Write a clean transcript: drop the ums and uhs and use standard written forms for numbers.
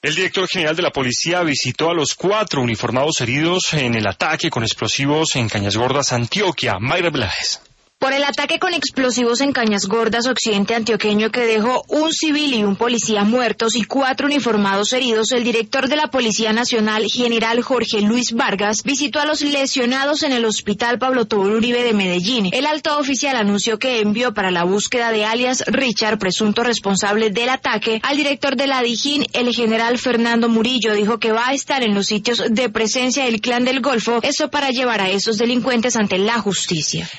El director general de la policía visitó a los 4 uniformados heridos en el ataque con explosivos en Cañas Gordas, Antioquia. Mayra Belajes. Por el ataque con explosivos en Cañas Gordas, occidente antioqueño, que dejó un civil y un policía muertos y 4 uniformados heridos, el director de la Policía Nacional, general Jorge Luis Vargas, visitó a los lesionados en el Hospital Pablo Tobón Uribe de Medellín. El alto oficial anunció que envió para la búsqueda de alias Richard, presunto responsable del ataque, al director de la Dijín, el general Fernando Murillo. Dijo que va a estar en los sitios de presencia del Clan del Golfo, eso para llevar a esos delincuentes ante la justicia.